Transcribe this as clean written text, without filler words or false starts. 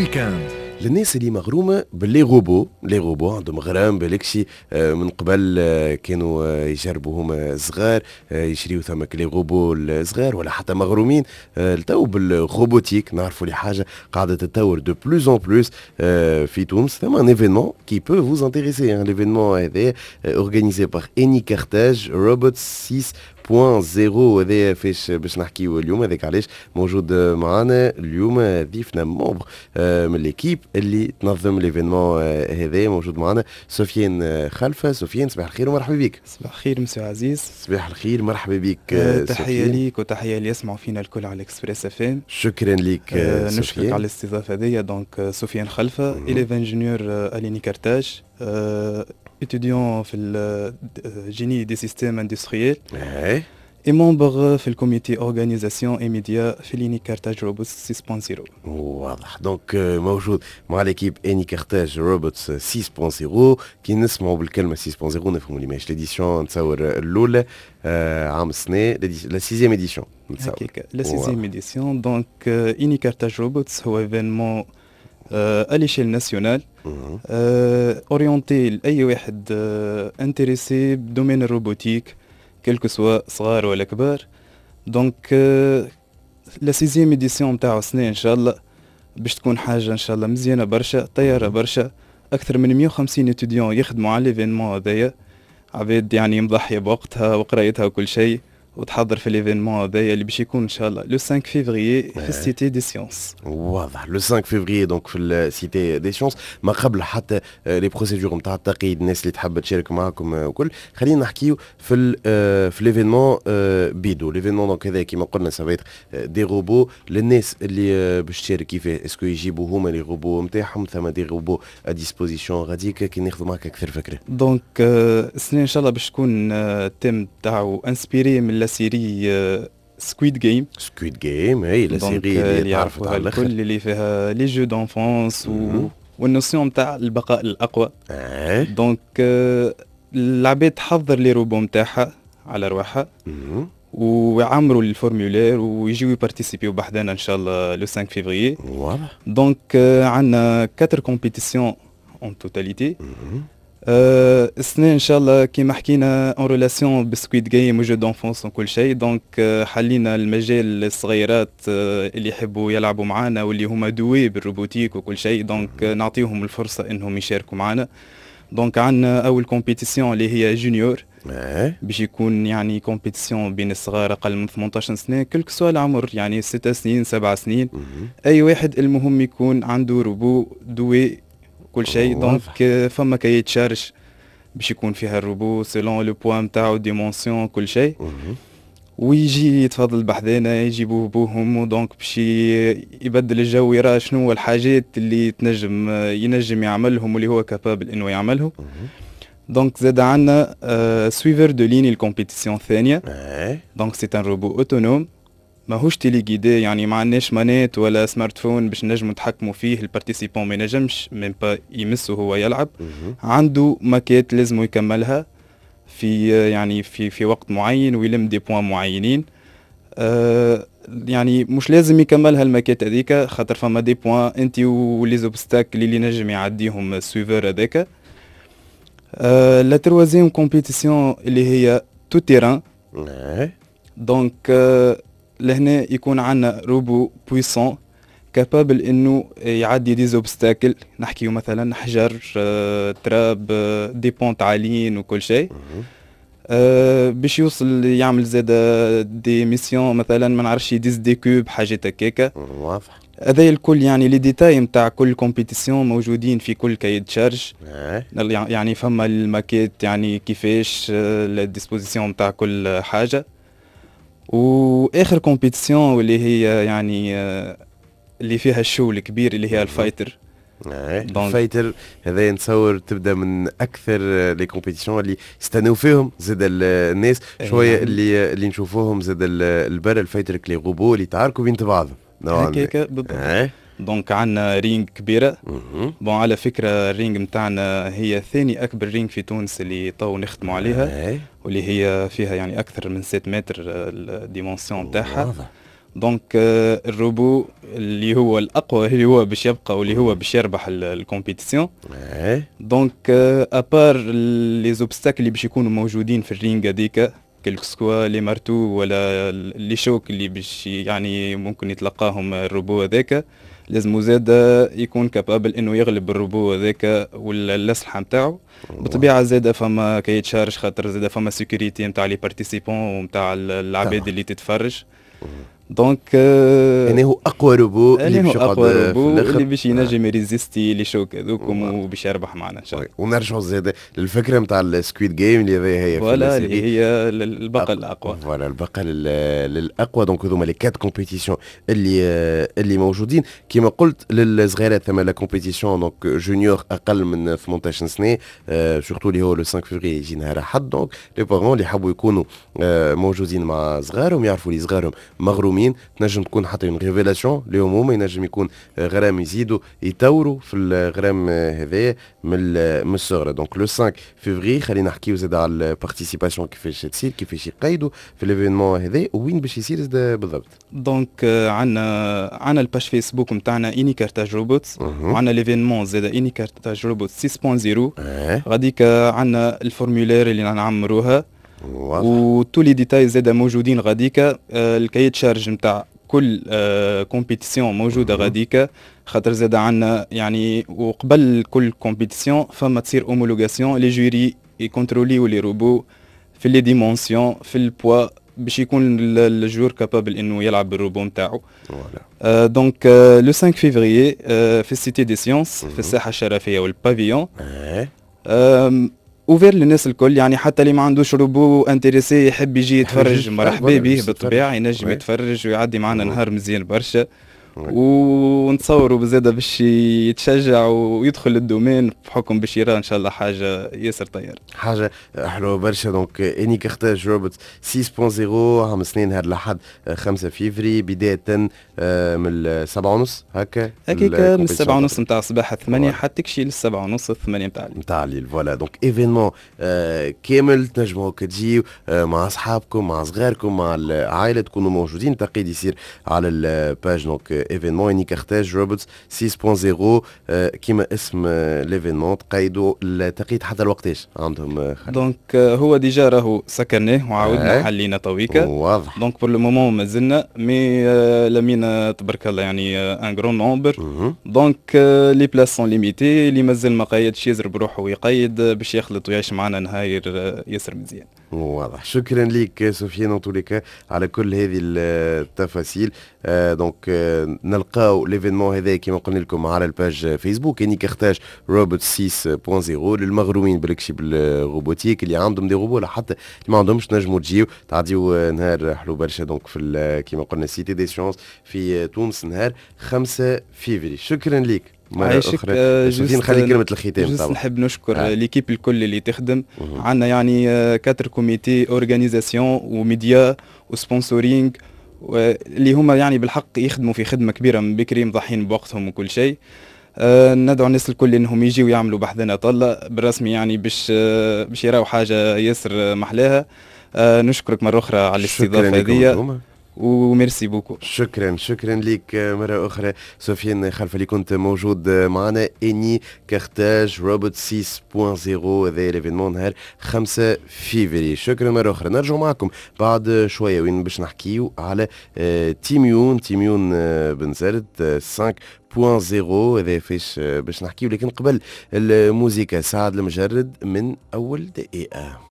ويكاند. للناس اللي مغرومه باللي روبو عندهم غرام بالكشي من قبل كانوا يجربوا هما صغار يشريوا ثمك لي روبو الصغار ولا حتى مغرومين التو بالروبوتيك. نعرفوا لي حاجه قاعده تتطور دو بلوز ان بلوس في تونس. ثم ان ايفينمون كي بو فوز انتريسي. ليفينمون هذا اورغانيزي بار اني كارتاج روبوت 6.0 هذا فاش باش نحكيو اليوم. هذاك علاش موجود معنا اليوم ضيفنا مومبر من ليكيب اللي تنظم ليفينمون هذا. موجود معنا سفيان خلفه. سفيان صباح الخير ومرحبا بك. صباح الخير مسيو عزيز. صباح الخير مرحبا بك. تحيه ليك وتحيه اللي يسمعوا فينا الكل على الاكسبريس اف ام. شكرا لك نشكرك على الاستضافه هذه. دونك سفيان خلفه élève ingénieur à l'ENI Carthage, étudiant في الجيني دي سيستيم اندستريال et membre في الكوميتي اورغانيزاسيون اي ميديا في ليني كارتاج روبوت 6.0. واضح. دونك موجود مع ليكيب اني كارتاج روبوت 6.0. كي نسمعوا بالكلمه 6.0 نفهموا لي ماهيش ليديسيون نتصور الاولى عام السنه لا سيزيام اديسيون نتصور لا سيزيام اديسيون. دونك اني كارتاج روبوتس هو ايفينمون à l'échelle nationale orienté لأي واحد انتريسي بدومين الروبوتيك quel que soit صغار ولا كبار. دونك لا سيزيام اديسيون نتاعو السنه ان شاء الله باش تكون حاجه ان شاء الله مزيانه برشا طياره برشا. اكثر من 150 اتوديون يخدموا على ليفينمون هذايا. عباد يعني مضحيه بوقتها وقرايتها وكل شيء وتحضر في ليفينمون هذايا اللي باش يكون ان شاء الله لو 5 فيفري في السيتي دي سيونس. واضح. لو 5 فيفري دونك في السيتي دي سيونس. ما قبل حتى لي بروسيدور نتاع التقييد الناس اللي تحب تشارك معكم وكل خلينا نحكيو في ليفينمون بيدو. ليفينمون دونك هذا كيما قلنا سافيت دي روبو للناس اللي باش تشارك. كيفاه اسكو يجيبوا هما لي روبو نتاعهم ثم دي روبو ا ديسبوزيسيون غاديك كي ناخذوا معك اكثر فكره. دونك السنه ان شاء الله باش تكون التيم تاعو انسبيري من لا سيري سكويد جيم. هي لا سيري اللي يعرفوها الكل اللي فيها لي جو دونفونس والنوسيون تاع البقاء الاقوى. دونك العباد تحضر لي روبو نتاعها على رواحها ويعمروا الفورمولير ويجيو يبارتيسيبيو بحذانا ان شاء الله لو 5 فيفري. واضح. دونك عندنا 4 كومبيتيسيون اون توتاليتي. السنه ان شاء الله كيما حكينا اون ريلاسيون بسكويد جيم وجو دونفونس وكل شيء. دونك حلينا المجال للصغيرات اللي يحبوا يلعبوا معنا واللي هما دوي بالروبوتيك وكل شيء. دونك نعطيهم الفرصه انهم يشاركوا معنا. دونك عندنا اول كومبيتيسيون اللي هي جونيور باش يكون يعني كومبيتيسيون بين الصغار اقل من 18 سنه كل سوا العمر يعني 6 سنين 7 سنين. اي واحد المهم يكون عنده روبو دوي كل شيء. دونك فما كي تشارج باش يكون فيها الروبو سيلون لو بوان نتاعو ديمونسيون كل شيء ويجي يتفضل بحذانا يجيبوه بوهم. دونك باش يبدل الجو يرى شنو هو الحاجات اللي ينجم يعملهم واللي هو كابابل انه يعملهم. دونك زاد عندنا سويفر دو ليني الكومبيتيسيون الثانيه. دونك سي ان روبو اوتونوم ماهوش تيليغيدي يعني ما عندناش مانيت ولا سمارت فون باش نجموا نتحكموا فيه. البارتيسيبون ما ينجمش ميم با يمسه هو يلعب. عنده ماكيت لازم يكملها في يعني في وقت معين ويلم دي بوان معينين. يعني مش لازم يكملها الماكيت هذيك خاطر فما دي بوان انت ولي زوبستاكل اللي نجم يعديهم السويفر هذاك. لا تروازيام كومبيتيسيون اللي هي تو تيران. دونك لهنا يكون عندنا روبو بويسون كابابل انه يعدي دي زوبستاكل. نحكيو مثلا حجر تراب دي بونت عاليين وكل شيء باش يوصل يعمل زاد دي ميسيون مثلا ما نعرفش يديز دي كوب حاجات هكاكا. واضح. هذا الكل يعني لي ديتاي نتاع كل كومبيتيسيون موجودين في كل كاي تشارج. يعني فما الماكيت يعني كيفاش لا ديسبوزيسيون نتاع كل حاجه. واخر كومبيتيسيون واللي هي يعني اللي فيها الشو الكبير اللي هي الفايتر. الفايتر هذا نتصور تبدا من اكثر لي كومبيتيسيون اللي يستناو فيهم زاد الناس شويه اللي نشوفوهم زاد البر الفايتر كلي روبو اللي تعاركوا بين بعضهم هكاك بالضبط. دونك عندنا رينج كبيره. بون على فكره الرينج نتاعنا هي ثاني اكبر رينج في تونس اللي تو نخدموا عليها واللي هي فيها يعني اكثر من 7 متر الديمونسيون نتاعها. دونك الروبو اللي هو الاقوى اللي هو باش يبقى واللي هو باش يربح الكومبيتيسيون. دونك ابار لي زوبستاكل اللي باش يكونوا موجودين في الرينج هذيك كل سكوا لي مارتو ولا لي شوك اللي باش يعني ممكن يتلقاهم الروبو هذاك، لازم زاد يكون كابابل انه يغلب الروبو هذاك ولا الاسلحه نتاعو. بطبيعه زاد فما كيتشارج خاطر زاد فما سيكوريتي نتاع لي بارتيسيبون ونتاع العباد اللي تتفرج. دونك يعني هو اقوى روبو اللي باش يقعد اللي باش ينجم يريزيستي لي شوك هذوكم وباش يربح معنا ان شاء الله. ونرجعوا زاد للفكره نتاع السكويد جيم اللي هي فوالا اللي هي البقى الاقوى. فوالا البقى للاقوى. دونك هذوما لي كات كومبيتيسيون اللي موجودين كيما قلت للصغيرات. ثم لا كومبيتيسيون دونك جونيور اقل من 18 سنه سورتو اللي هو لو 5 فيفري يجي نهار احد. دونك لي بارون اللي يحبوا يكونوا موجودين مع صغارهم يعرفوا لي صغارهم مغرومين. تنجم تكون حتى اون ريفيلاسيون ليهم هما، ينجم يكون غرام يزيدوا يطوروا في الغرام هذايا من الصغر. دونك لو 5 فيفري خلينا نحكيو زاد على البارتيسيباسيون كيفاش تصير كيفاش يقيدوا في ليفينمون هذا وين باش يصير بالضبط. دونك عندنا الباج فيسبوك نتاعنا اني كارتاج روبوتس وعندنا ليفينمون زاد اني كارتاج روبوتس 6.0. غاديك عندنا الفورمولير اللي نعمروها وتو لي ديتاي زاد موجودين غاديك. الكايت شارج نتاع كل كومبيتيسيون موجوده غاديك خاطر زاد عندنا يعني وقبل كل كومبيتيسيون فما تصير اومولوغاسيون لي جوري يكونتروليو لي روبو في لي ديمونسيون في البوا باش يكون الجور كابابل انه يلعب بالروبو نتاعو. دونك لو 5 فيفري في السيتي دي سيونس في الساحه الشرفيه والبافيون اوفير للناس الكل، يعني حتى اللي ما عندوش روبو انتريسي يحب يجي يتفرج مرحبا به بالطبيعه، ينجم يتفرج ويعدي معنا نهار مزيان برشا. ونتصوروا بزاده باش يتشجع ويدخل الدومين بحكم باش يرى ان شاء الله حاجه ياسر طيار، حاجه حلوه برشا. دونك اني كارتاج روبوت 6.0 عام سنين نهار الاحد 5 فيفري بدايه من 7:30 هكا من 7:30 نتاع الصباح 8 حتى كشي لل 7:30 8 نتاع الليل. فوالا دونك ايفينمون كامل تنجموا تجيو مع اصحابكم مع صغاركم مع العائله تكونوا موجودين. تقييد يصير على الباج دونك ايفينمون اني كارتاج روبوتس 6.0 كيما اسم ليفينمون. تقيدوا التقييد حتى الوقتاش عندهم دونك هو ديجا راهو سكرناه وعاودنا حلينا طويكا. واضح. دونك بور لو مومون مازلنا مي لمينا تبارك الله يعني ان غران نومبر. دونك لي بلاس سون ليميتي اللي مازال ما قيدش يزرب روحه ويقيد باش يخلط ويعيش معنا نهاير ياسر مزيان. واضح. شكرا ليك سفيان انطوليكا على كل هذه التفاصيل. دونك نلقاو ليفينمون هذا كما قلنا لكم على الباج فيسبوك اني كارتاج روبوت 6.0 للمغرومين بالكشي بالروبوتيك اللي عندهم دي روبو ولا حتى اللي ما عندهمش تنجموا تجيو تعديو نهار حلو برشا. دونك في كما قلنا سيتي دي سيونس في تونس نهار 5 فيفري. شكرا ليك. عايشك. نخلي كلمة الختام طبعا. نحب نشكر ليكيب الكل اللي تخدم. عندنا يعني 4 كوميتي اورغانيزاسيون وميديا وسبونسورينغ اللي هما يعني بالحق يخدموا في خدمة كبيرة من بكري مضحين بوقتهم وكل شيء. ندعو الناس الكل انهم يجيوا يعملوا بحثنا طلة بالرسمي يعني باش يراو حاجة ياسر محلاها. نشكرك مرة أخرى على الاستضافة هذه وميرسي بوكو. شكرا ليك مرة أخرى سفيان خلف اللي كنت موجود معنا. اني كارتاج روبوت 6.0 هذا ليفينمون نهار 5 فيفري. شكرا مرة أخرى. نرجع معكم بعد شوية وين باش نحكيو على تيميون بن زرد 5.0 هذا فيش باش نحكيو. لكن قبل الموسيقى سعد المجرد من أول دقيقة.